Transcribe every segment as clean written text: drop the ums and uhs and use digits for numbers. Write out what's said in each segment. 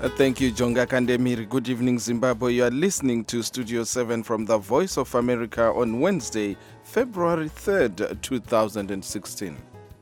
Thank you, Jonga Kandemiri. Good evening, Zimbabwe. You are listening to Studio 7 from the Voice of America on Wednesday, February 3rd, 2016.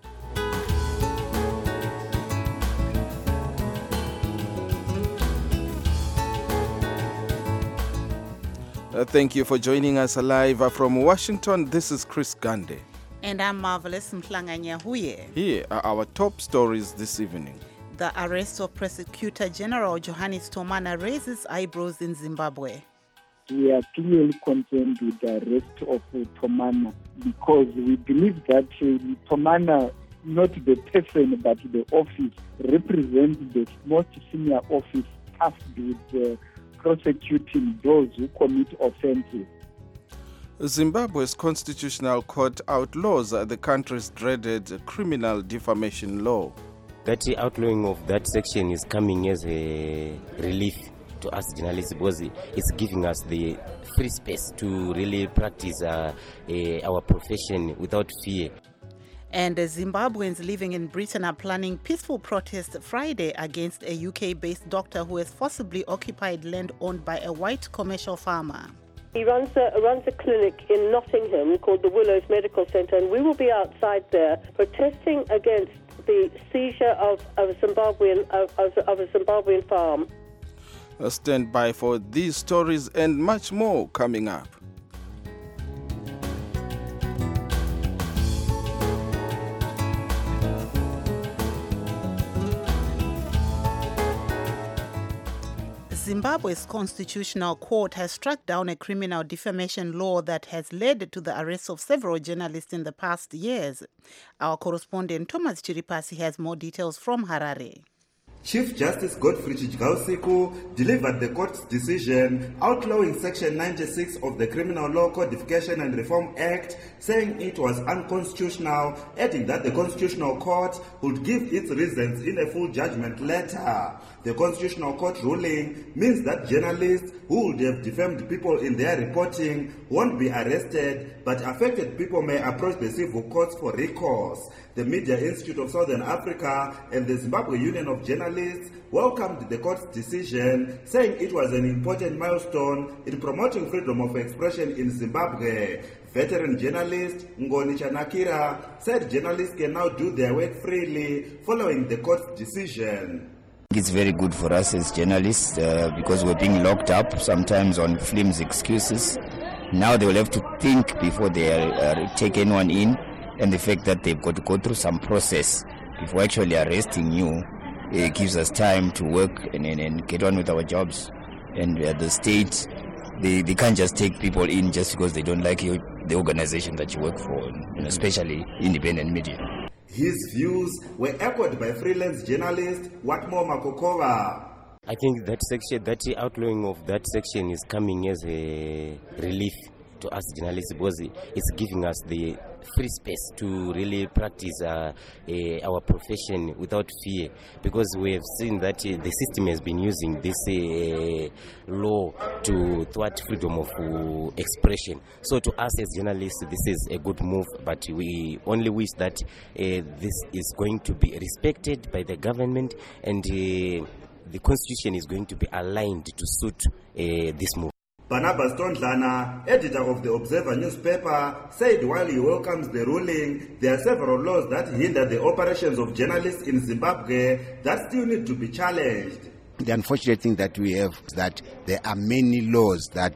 Thank you for joining us live from Washington. This is Chris Gande. And I'm Marvelous Mhlanganya Huye. Here are our top stories this evening. The arrest of Prosecutor General Johannes Tomana raises eyebrows in Zimbabwe. We are clearly concerned with the arrest of Tomana because we believe that Tomana, not the person but the office, represents the most senior office tasked with prosecuting those who commit offenses. Zimbabwe's constitutional court outlaws the country's dreaded criminal defamation law. That outlawing of that section is coming as a relief to us journalists because it's giving us the free space to really practice our profession without fear. And Zimbabweans living in Britain are planning peaceful protests Friday against a UK-based doctor who has forcibly occupied land owned by a white commercial farmer. He runs a clinic in Nottingham called the Willows Medical Centre, and we will be outside there protesting against the seizure of a Zimbabwean farm. Stand by for these stories and much more coming up. Zimbabwe's constitutional court has struck down a criminal defamation law that has led to the arrest of several journalists in the past years. Our correspondent Thomas Chiripasi has more details from Harare. Chief Justice Godfrey Chijgausiku delivered the court's decision outlawing Section 96 of the Criminal Law Codification and Reform Act, saying it was unconstitutional, adding that the Constitutional Court would give its reasons in a full judgment letter. The Constitutional Court ruling means that journalists who would have defamed people in their reporting won't be arrested, but affected people may approach the civil courts for recourse. The Media Institute of Southern Africa and the Zimbabwe Union of Journalists welcomed the court's decision, saying it was an important milestone in promoting freedom of expression in Zimbabwe. Veteran journalist Ngoni Chanakira said journalists can now do their work freely following the court's decision. It's very good for us as journalists because we're being locked up sometimes on flimsy excuses. Now they will have to think before they take anyone in, and the fact that they've got to go through some process before actually arresting you gives us time to work and get on with our jobs. And the state, they can't just take people in just because they don't like you, the organization that you work for, especially independent media. His views were echoed by freelance journalist Watmo Makokova. I think that outlawing of that section is coming as a relief to us journalists because it's giving us the free space to really practice our profession without fear, because we have seen that the system has been using this law to thwart freedom of expression. So to us as journalists, this is a good move, but we only wish that this is going to be respected by the government and the constitution is going to be aligned to suit this move. Barnabas Tondlana, editor of the Observer newspaper, said while he welcomes the ruling, there are several laws that hinder the operations of journalists in Zimbabwe that still need to be challenged. The unfortunate thing that we have is that there are many laws that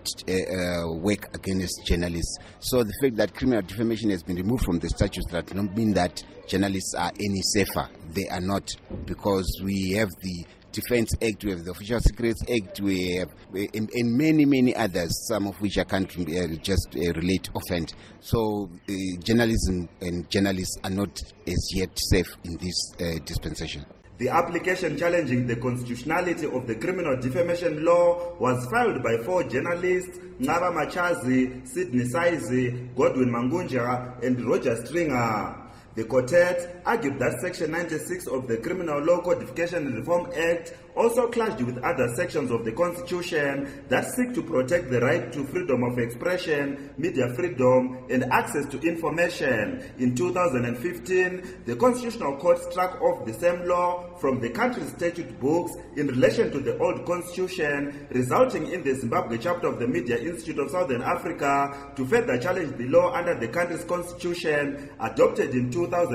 work against journalists. So the fact that criminal defamation has been removed from the statutes does not mean that journalists are any safer. They are not, because we have the Defense Act, we have the Official Secrets Act, we have and many others, some of which I can't just relate offend. So journalism and journalists are not as yet safe in this dispensation. The application challenging the constitutionality of the criminal defamation law was filed by 4 journalists, Ngaba Machazi, Sidney Saizi, Godwin Mangunja, and Roger Stringer. The quartet argued that Section 96 of the Criminal Law Codification and Reform Act also clashed with other sections of the Constitution that seek to protect the right to freedom of expression, media freedom, and access to information. In 2015, the Constitutional Court struck off the same law from the country's statute books in relation to the old constitution, resulting in the Zimbabwe chapter of the Media Institute of Southern Africa to further challenge the law under the country's constitution adopted in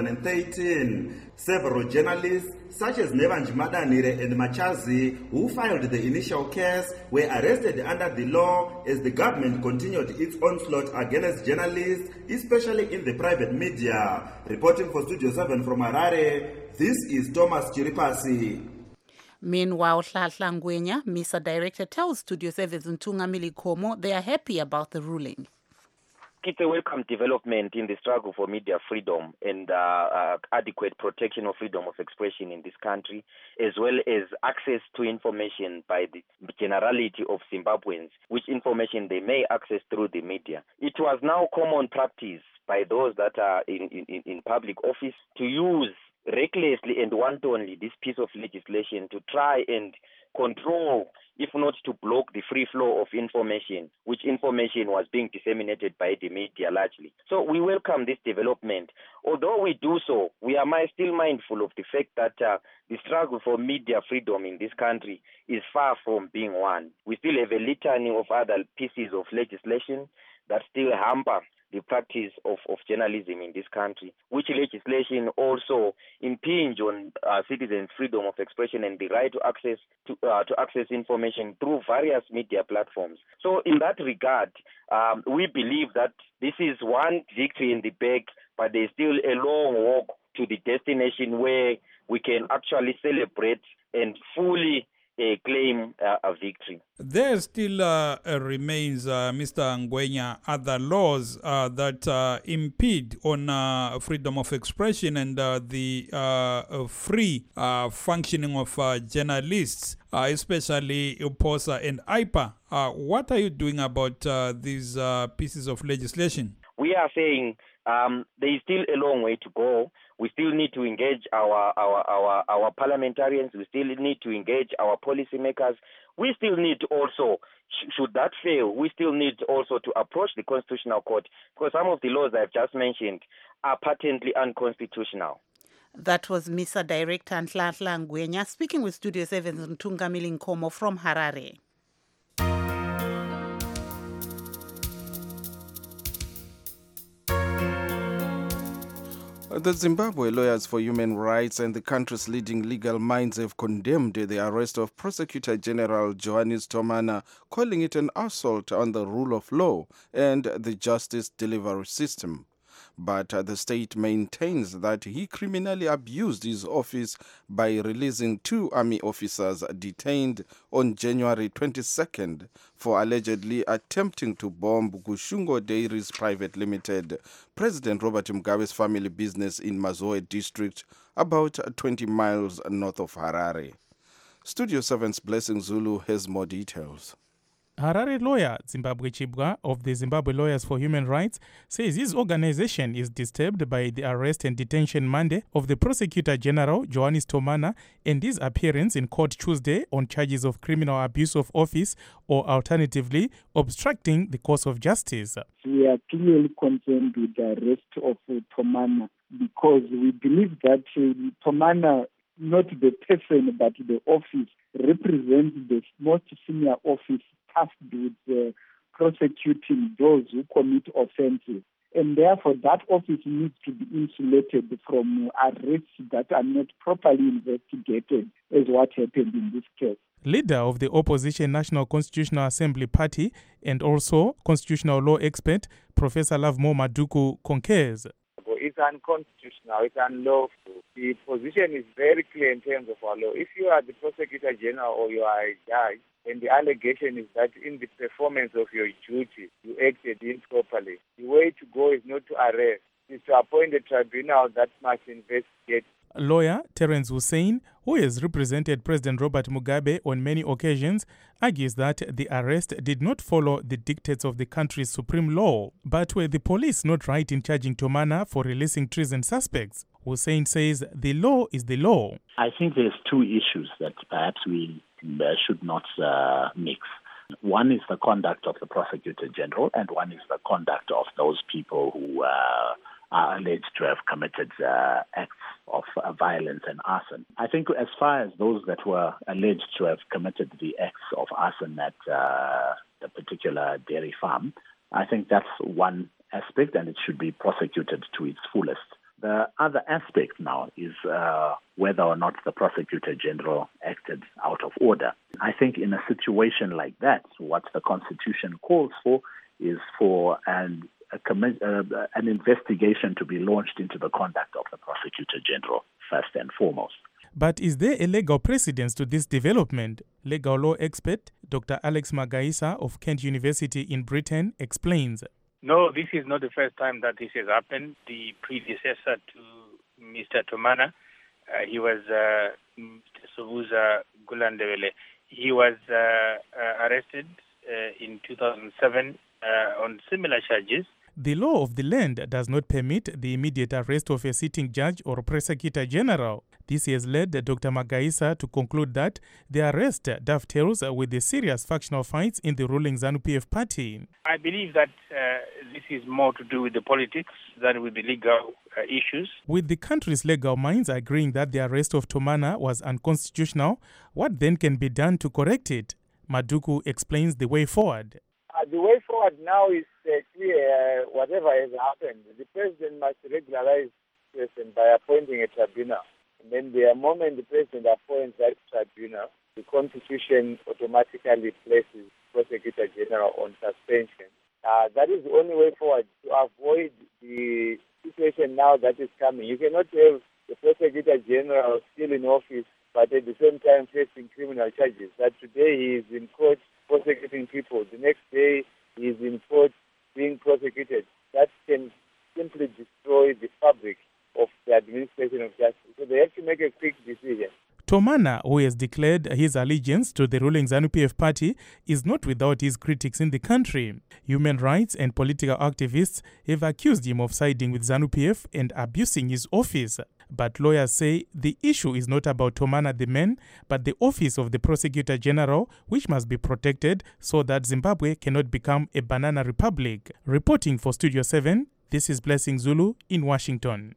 2013. Several journalists, such as Nevanji Madanire and Machazi, who filed the initial case, were arrested under the law as the government continued its onslaught against journalists, especially in the private media. Reporting for Studio 7 from Harare, this is Thomas Chiripasi. Meanwhile, Hlahla Ngwenya, MISA director, tells Studio 7's Ntungamili Khomo they are happy about the ruling. It's a welcome development in the struggle for media freedom and adequate protection of freedom of expression in this country, as well as access to information by the generality of Zimbabweans, which information they may access through the media. It was now common practice by those that are in public office to use recklessly and wantonly this piece of legislation to try and control, if not to block, the free flow of information, which information was being disseminated by the media largely. So we welcome this development. Although we do so, we are still mindful of the fact that the struggle for media freedom in this country is far from being won. We still have a litany of other pieces of legislation that still hamper the practice of journalism in this country, which legislation also impinge on citizens' freedom of expression and the right to access information through various media platforms. So in that regard, we believe that this is one victory in the bag, but there's still a long walk to the destination where we can actually celebrate and fully claim a victory. There still remains, Mr. Ngwenya, other laws that impede on freedom of expression and the free functioning of journalists, especially UPOSA and IPA. What are you doing about these pieces of legislation? We are saying there is still a long way to go. We still need to engage our parliamentarians. We still need to engage our policymakers. We still need to also, should that fail, we still need also to approach the Constitutional Court, because some of the laws I've just mentioned are patently unconstitutional. That was MISA Director Hlahla Ngwenya speaking with Studio 7's Ntungamili Khomo from Harare. The Zimbabwe Lawyers for Human Rights and the country's leading legal minds have condemned the arrest of Prosecutor General Johannes Thomana, calling it an assault on the rule of law and the justice delivery system. But the state maintains that he criminally abused his office by releasing 2 army officers detained on January 22nd for allegedly attempting to bomb Gushungo Dairies Private Limited, President Robert Mugabe's family business in Mazoe district, about 20 miles north of Harare. Studio 7's Blessing Zulu has more details. Harare lawyer Zimbabwe Chibwa of the Zimbabwe Lawyers for Human Rights says his organization is disturbed by the arrest and detention Monday of the Prosecutor General Johannes Thomana and his appearance in court Tuesday on charges of criminal abuse of office or alternatively obstructing the course of justice. We are clearly concerned with the arrest of Thomana because we believe that Thomana, not the person but the office, represents the most senior office tasked with prosecuting those who commit offenses. And therefore, that office needs to be insulated from arrests that are not properly investigated, as what happened in this case. Leader of the opposition National Constitutional Assembly Party and also constitutional law expert, Professor Lovemore Maduku concurs. It's unconstitutional, it's unlawful. The position is very clear in terms of our law. If you are the Prosecutor General or you are a judge, and the allegation is that in the performance of your duty, you acted improperly, the way to go is not to arrest, it's to appoint a tribunal that must investigate. Lawyer Terence Hussein, who has represented President Robert Mugabe on many occasions, argues that the arrest did not follow the dictates of the country's supreme law. But were the police not right in charging Tomana for releasing treason suspects? Hussein says the law is the law. I think there's two issues that perhaps we should not mix. One is the conduct of the Prosecutor General, and one is the conduct of those people who are alleged to have committed acts of violence and arson. I think as far as those that were alleged to have committed the acts of arson at the particular dairy farm, I think that's one aspect, and it should be prosecuted to its fullest. The other aspect now is whether or not the Prosecutor General acted out of order. I think in a situation like that, what the Constitution calls for is for an investigation to be launched into the conduct of the Prosecutor General, first and foremost. But is there a legal precedence to this development? Legal law expert Dr. Alex Magaisa of Kent University in Britain explains. No, this is not the first time that this has happened. The predecessor to Mr. Tomana, he was Mr. Sobuza Gulandewele. He was arrested in 2007 on similar charges. The law of the land does not permit the immediate arrest of a sitting judge or prosecutor general. This has led Dr. Magaisa to conclude that the arrest dovetails with the serious factional fights in the ruling ZANU-PF party. I believe that this is more to do with the politics than with the legal issues. With the country's legal minds agreeing that the arrest of Tomana was unconstitutional, what then can be done to correct it? Maduku explains the way forward. The way forward now is clear. Whatever has happened, the president must regularize the person by appointing a tribunal. And then the moment the president appoints that tribunal, the Constitution automatically places Prosecutor General on suspension. That is the only way forward to avoid the situation now that is coming. You cannot have the Prosecutor General still in office, but at the same time facing criminal charges. That today he is in court prosecuting people, the next day he is in court being prosecuted. That can simply destroy the fabric of the administration of justice. So they have to make a quick decision. Tomana, who has declared his allegiance to the ruling ZANU-PF party, is not without his critics in the country. Human rights and political activists have accused him of siding with ZANU-PF and abusing his office. But lawyers say the issue is not about Tomana the man, but the office of the Prosecutor General, which must be protected so that Zimbabwe cannot become a banana republic. Reporting for Studio 7, this is Blessing Zulu in Washington.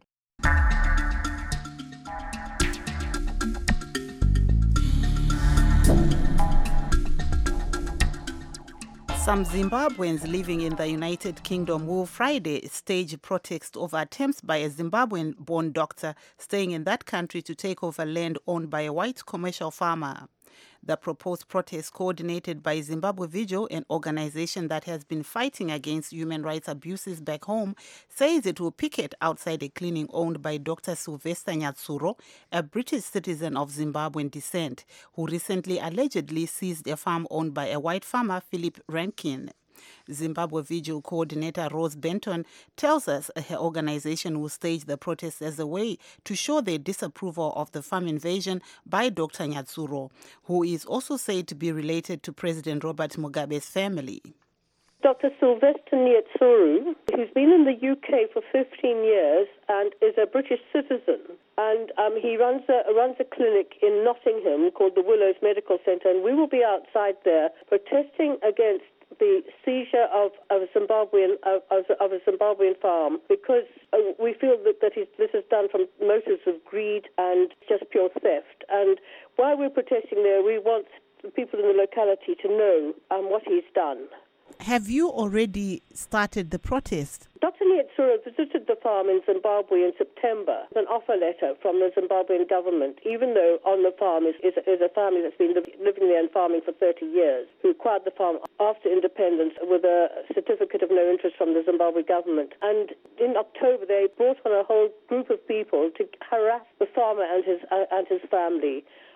Some Zimbabweans living in the United Kingdom will Friday stage a protest over attempts by a Zimbabwean-born doctor staying in that country to take over land owned by a white commercial farmer. The proposed protest, coordinated by Zimbabwe Vigil, an organization that has been fighting against human rights abuses back home, says it will picket outside a clinic owned by Dr. Sylvester Nyatsuro, a British citizen of Zimbabwean descent, who recently allegedly seized a farm owned by a white farmer, Philip Rankin. Zimbabwe Vigil coordinator Rose Benton tells us her organization will stage the protest as a way to show their disapproval of the farm invasion by Dr. Nyatsuro, who is also said to be related to President Robert Mugabe's family. Dr. Sylvester Nyatsuro, who's been in the UK for 15 years and is a British citizen, and he runs a clinic in Nottingham called the Willows Medical Centre, and we will be outside there protesting against the seizure of a Zimbabwean farm, because we feel that this is done from motives of greed and just pure theft. And while we're protesting there, we want the people in the locality to know what he's done. Have you already started the protest? Dr. Nyatsuro visited the farm in Zimbabwe in September with an offer letter from the Zimbabwean government, even though on the farm is a family that's been living there and farming for 30 years, who acquired the farm after independence with a certificate of no interest from the Zimbabwe government. And in October, they brought on a whole group of people to harass the farmer and his family.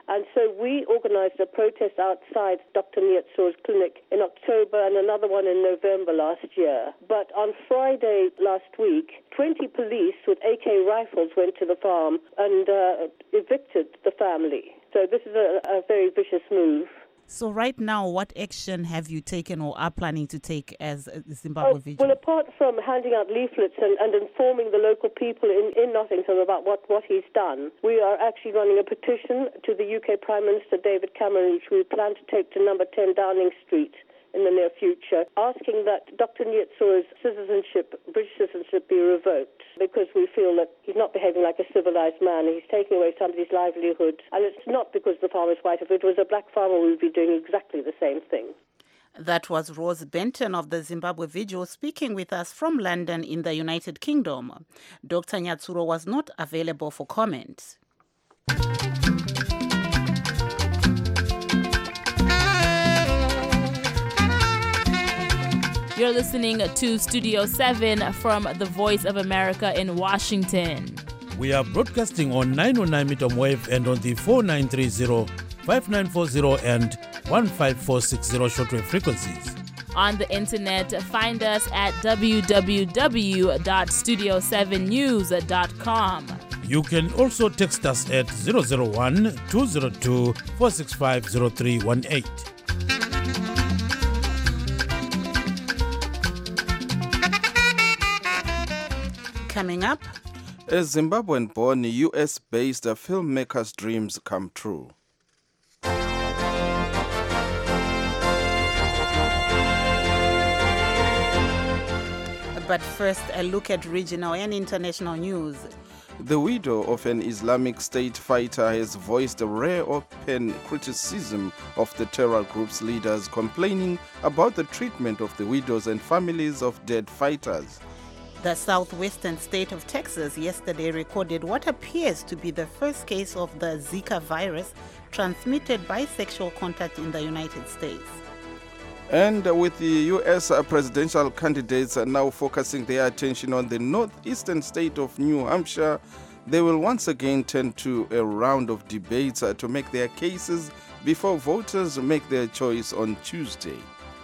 And so we organised a protest outside Dr. Nyetso's clinic in October and another one in November last year. But on Friday last week, 20 police with AK rifles went to the farm and evicted the family. So this is a very vicious move. So right now, what action have you taken or are planning to take as Zimbabwe Vigil? Well, apart from handing out leaflets and informing the local people in Nottingham about what he's done, we are actually running a petition to the UK Prime Minister David Cameron, which we plan to take to number 10 Downing Street in the near future, asking that Dr. Nyetso's British citizenship, be revoked, because we feel that he's not behaving like a civilized man. He's taking away somebody's livelihood, and it's not because the farmer is white. If it was a black farmer, we would be doing exactly the same thing. That was Rose Benton of the Zimbabwe Vigil speaking with us from London in the United Kingdom. Dr. Nyatsuro was not available for comment. You're listening to Studio 7 from the Voice of America in Washington. We are broadcasting on 909 meter wave and on the 4930, 5940 and 15460 shortwave frequencies. On the internet, find us at www.studio7news.com. You can also text us at 001-202-465-0318. Coming up, a Zimbabwean-born US-based filmmaker's dreams come true. But first, a look at regional and international news. The widow of an Islamic State fighter has voiced a rare open criticism of the terror group's leaders, complaining about the treatment of the widows and families of dead fighters. The southwestern state of Texas yesterday recorded what appears to be the first case of the Zika virus transmitted by sexual contact in the United States. And with the U.S. presidential candidates now focusing their attention on the northeastern state of New Hampshire, they will once again turn to a round of debates to make their cases before voters make their choice on Tuesday.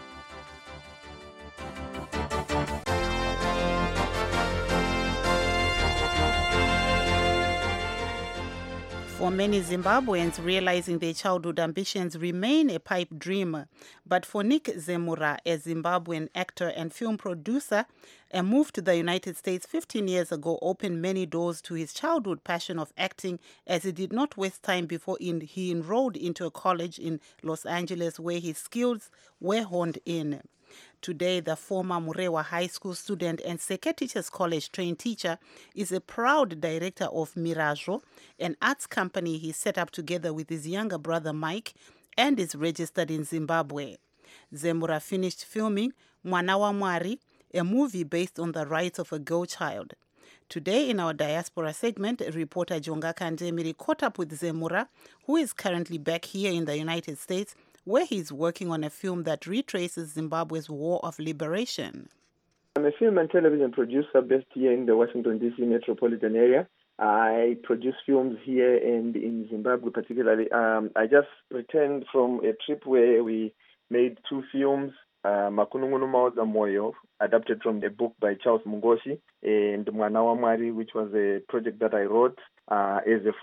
For many Zimbabweans, realizing their childhood ambitions remain a pipe dream. But for Nick Zemura, a Zimbabwean actor and film producer, a move to the United States 15 years ago opened many doors to his childhood passion of acting, as he did not waste time before he enrolled into a college in Los Angeles where his skills were honed in. Today, the former Murewa High School student and Seke Teachers College trained teacher is a proud director of Mirajo, an arts company he set up together with his younger brother Mike, and is registered in Zimbabwe. Zemura finished filming Mwana wa Mwari, a movie based on the rights of a girl child. Today, in our diaspora segment, reporter Jonga Kandemiri caught up with Zemura, who is currently back here in the United States, where he's working on a film that retraces Zimbabwe's War of Liberation. I'm a film and television producer based here in the Washington, D.C. metropolitan area. I produce films here and in Zimbabwe particularly. I just returned from a trip where we made two films, Makunungunu Maoza Moyo, adapted from a book by Charles Mungoshi, and Mwana wa Mwari, which was a project that I wrote as a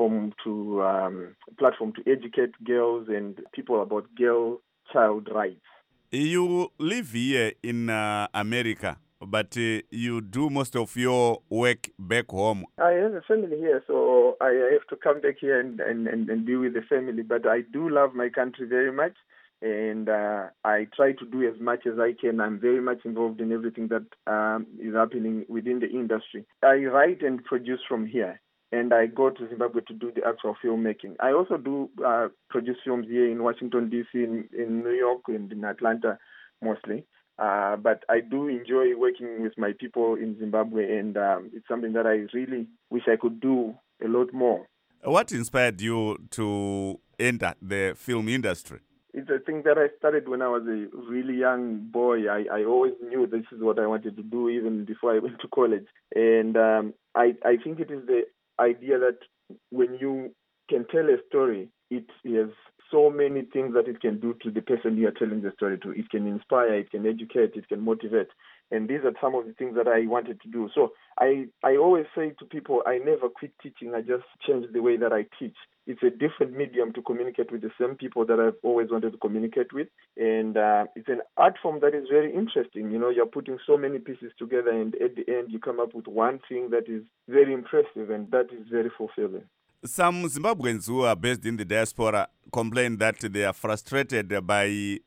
platform to educate girls and people about girl-child rights. You live here in America, but you do most of your work back home. I have a family here, so I have to come back here and be with the family. But I do love my country very much, and I try to do as much as I can. I'm very much involved in everything that is happening within the industry. I write and produce from here, and I go to Zimbabwe to do the actual filmmaking. I also do produce films here in Washington, D.C., in New York, and in Atlanta mostly. But I do enjoy working with my people in Zimbabwe, and it's something that I really wish I could do a lot more. What inspired you to enter the film industry? It's a thing that I started when I was a really young boy. I always knew this is what I wanted to do even before I went to college. And I think it is the idea that when you can tell a story it has so many things that it can do to the person you are telling the story to. It can inspire, it can educate, it can motivate. And these are some of the things that I wanted to do. So I always say to people, I never quit teaching. I just changed the way that I teach. It's a different medium to communicate with the same people that I've always wanted to communicate with. And it's an art form that is very interesting. You know, you're putting so many pieces together, and at the end you come up with one thing that is very impressive, and that is very fulfilling. Some Zimbabweans who are based in the diaspora complain that they are frustrated by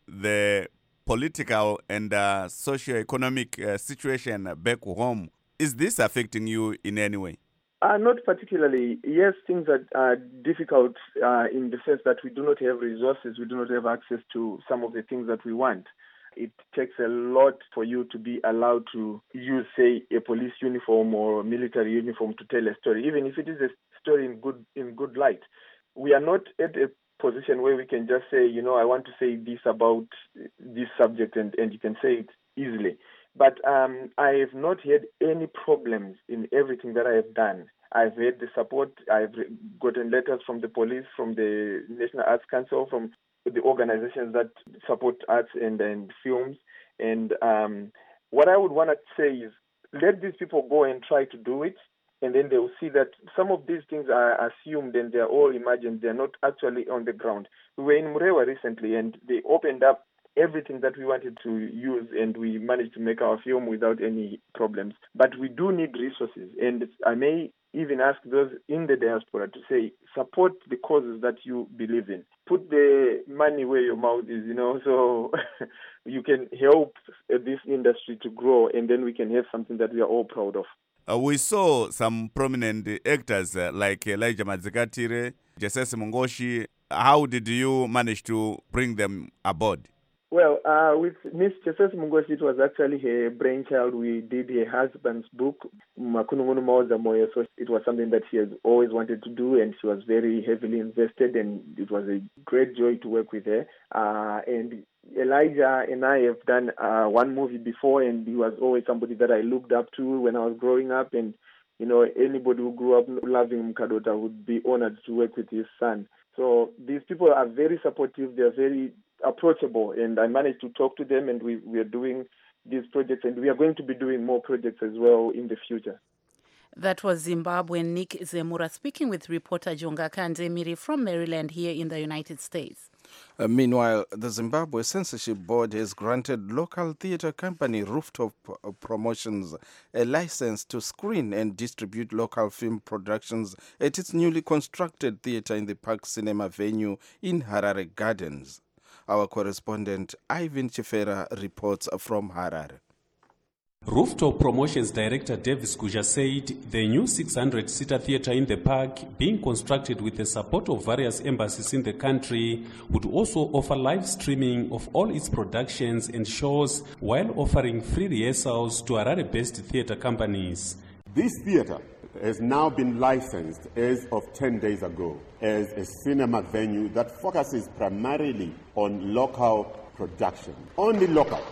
the political and socio-economic situation back home. Is this affecting you in any way? Not particularly. Yes, things are difficult in the sense that we do not have resources, we do not have access to some of the things that we want. It takes a lot for you to be allowed to use, say, a police uniform or a military uniform to tell a story, even if it is a story in good light. We are not at a position where we can just say, you know, I want to say this about this subject, and you can say it easily. But I have not had any problems in everything that I have done. I've had the support. I've gotten letters from the police, from the National Arts Council, from the organizations that support arts and films. And what I would want to say is, let these people go and try to do it, and then they will see that some of these things are assumed and they're all imagined. They're not actually on the ground. We were in Murewa recently, and they opened up everything that we wanted to use, and we managed to make our film without any problems. But we do need resources, and I may even ask those in the diaspora to say, support the causes that you believe in. Put the money where your mouth is, you know, so you can help this industry to grow, and then we can have something that we are all proud of. We saw some prominent actors like Elijah Madzikatire, Jesus Mungoshi. How did you manage to bring them aboard? Well, with Miss Jesus Mungoshi, it was actually her brainchild. We did her husband's book, Makunungunu Mauza Moyo. So it was something that she has always wanted to do, and she was very heavily invested, and it was a great joy to work with her. And Elijah and I have done one movie before, and he was always somebody that I looked up to when I was growing up. And, you know, anybody who grew up loving Mkadota would be honored to work with his son. So these people are very supportive. They're very approachable, and I managed to talk to them, and we are doing these projects, and we are going to be doing more projects as well in the future. That was Zimbabwean Nick Zemura speaking with reporter Jonga Kanzemiri from Maryland here in the United States. Meanwhile, the Zimbabwe Censorship Board has granted local theatre company Rooftop Promotions a license to screen and distribute local film productions at its newly constructed theatre in the Park Cinema venue in Harare Gardens. Our correspondent Ivan Chifera reports from Harare. Rooftop Promotions Director Davis Guja said the new 600-seater theatre in the park, being constructed with the support of various embassies in the country, would also offer live streaming of all its productions and shows while offering free rehearsals to Harare-based theatre companies. This theatre has now been licensed as of 10 days ago as a cinema venue that focuses primarily on local production. Only local.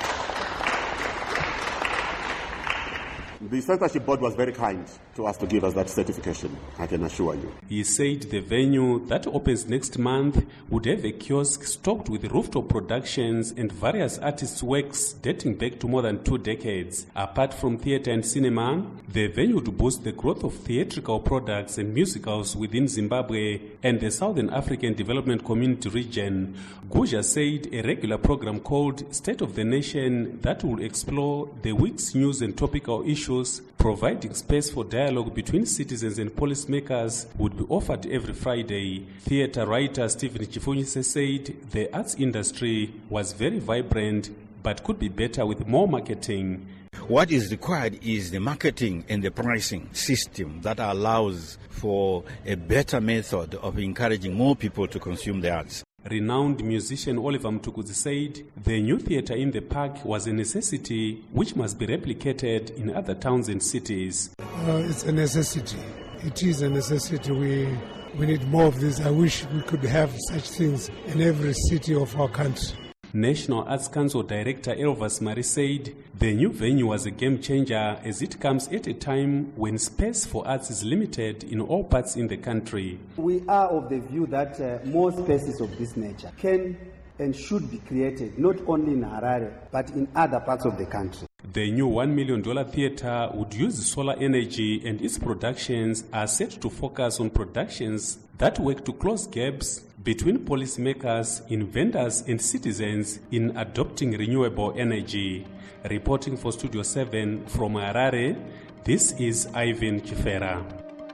The Censorship Board was very kind to us to give us that certification, I can assure you. He said the venue that opens next month would have a kiosk stocked with rooftop productions and various artists' works dating back to more than 2 decades. Apart from theatre and cinema, the venue would boost the growth of theatrical products and musicals within Zimbabwe and the Southern African Development Community region. Guja said a regular program called State of the Nation that will explore the week's news and topical issues, providing space for dialogue between citizens and policymakers, would be offered every Friday. Theatre writer Stephen Chifunyise said the arts industry was very vibrant but could be better with more marketing. What is required is the marketing and the pricing system that allows for a better method of encouraging more people to consume the arts. Renowned musician Oliver Mtukudzi said the new theatre in the park was a necessity which must be replicated in other towns and cities. It's a necessity. It is a necessity. We need more of this. I wish we could have such things in every city of our country. National Arts Council Director Elvas Mari said the new venue was a game changer as it comes at a time when space for arts is limited in all parts in the country. We are of the view that more spaces of this nature can and should be created, not only in Harare, but in other parts of the country. The new $1 million theatre would use solar energy, and its productions are set to focus on productions that work to close gaps between policymakers, inventors, and citizens in adopting renewable energy. Reporting for Studio 7 from Harare, this is Ivan Chifera.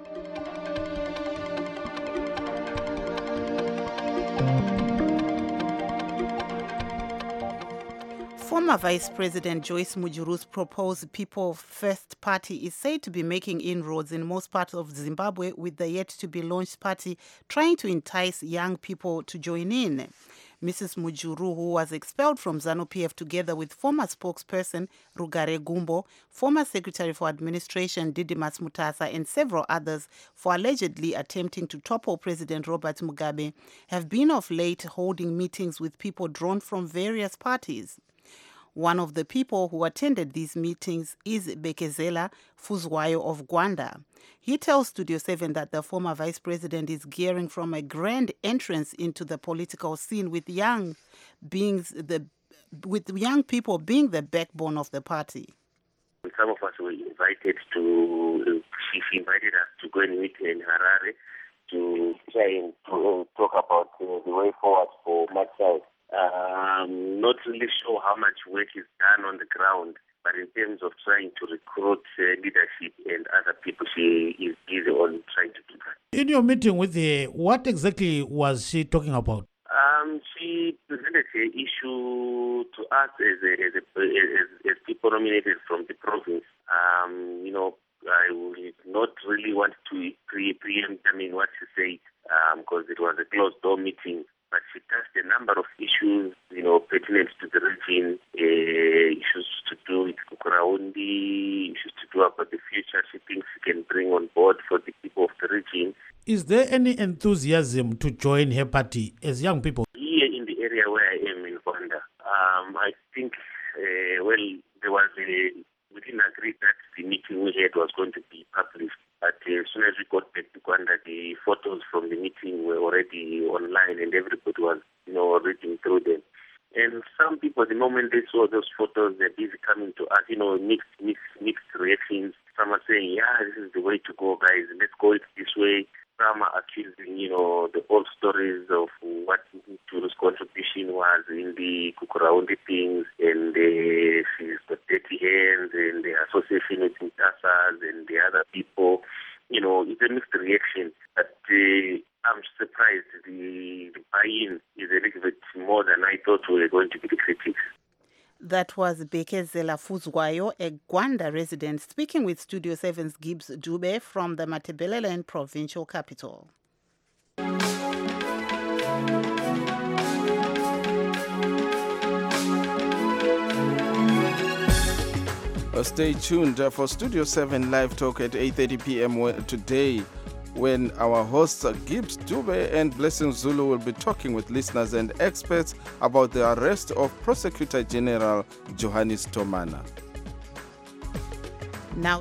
Former Vice President Joyce Mujuru's proposed People First Party is said to be making inroads in most parts of Zimbabwe, with the yet-to-be-launched party trying to entice young people to join in. Mrs. Mujuru, who was expelled from ZANU-PF together with former spokesperson Rugare Gumbo, former Secretary for Administration Didimas Mutasa, and several others for allegedly attempting to topple President Robert Mugabe, have been of late holding meetings with people drawn from various parties. One of the people who attended these meetings is Bekezela Fuzwayo of Gwanda. He tells Studio 7 that the former vice president is gearing from a grand entrance into the political scene, with young people being the backbone of the party. Some of us were invited she invited us to go and meet in Harare to try and talk about the way forward for Maxwell. Not really sure how much work is done on the ground, but in terms of trying to recruit leadership and other people, she is busy on trying to do that. In your meeting with her, what exactly was she talking about? She presented the issue to us as people nominated from the province. I would not really want to preempt what she said because it was a closed-door meeting. But she touched a number of issues, pertinent to the region, issues to do with Kukuraundi, issues to do about the future she thinks she can bring on board for the people of the region. Is there any enthusiasm to join her party as young people? Here in the area where I am in Rwanda, I think, we didn't agree that the meeting we had was going to be published. But as soon as we got back to Gwanda, the photos from the meeting were already online and everybody was, reading through them. And some people, the moment they saw those photos, they're busy coming to us, mixed reactions. Some are saying, yeah, this is the way to go, guys. Let's go it this way. Some are accusing, the old stories of what Turu's contribution was in the Kukuraundi things, and she's got dirty hands, and the association with Mtasas and the other people. It's a mixed reaction. But I'm surprised the buy-in is a little bit more than I thought we were going to be the critics. That was Bekezela Fuzwayo, a Gwanda resident, speaking with Studio 7's Gibbs Dube from the Matabeleland provincial capital. Stay tuned for Studio 7 Live Talk at 8:30 p.m. today, when our hosts Gibbs Dube and Blessing Zulu will be talking with listeners and experts about the arrest of Prosecutor General Johannes Tomana. Now,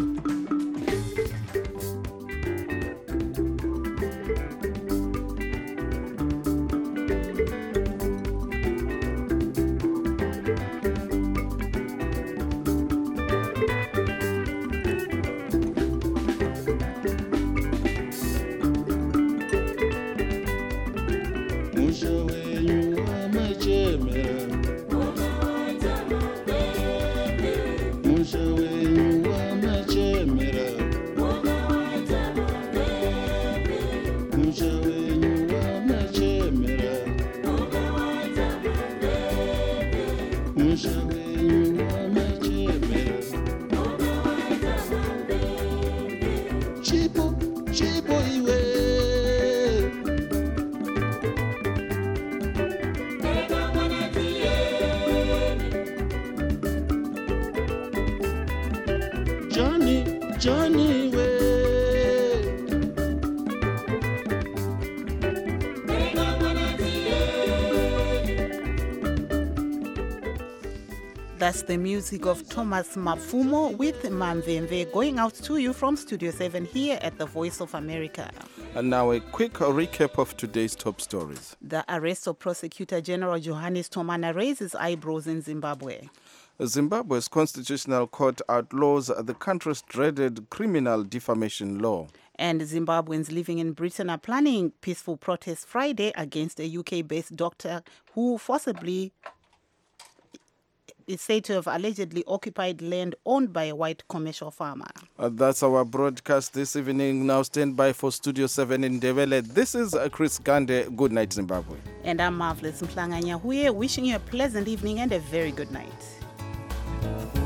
Johnny way. That's the music of Thomas Mafumo with Mamvemve going out to you from Studio 7 here at the Voice of America. And now a quick recap of today's top stories. The arrest of Prosecutor General Johannes Tomana raises eyebrows in Zimbabwe. Zimbabwe's constitutional court outlaws the country's dreaded criminal defamation law. And Zimbabweans living in Britain are planning peaceful protests Friday against a UK-based doctor who forcibly is said to have allegedly occupied land owned by a white commercial farmer. That's our broadcast this evening. Now stand by for Studio 7 in Ndebele. This is Chris Gande. Good night, Zimbabwe. And I'm Marvelous Mhlanga Nyahuye, wishing you a pleasant evening and a very good night.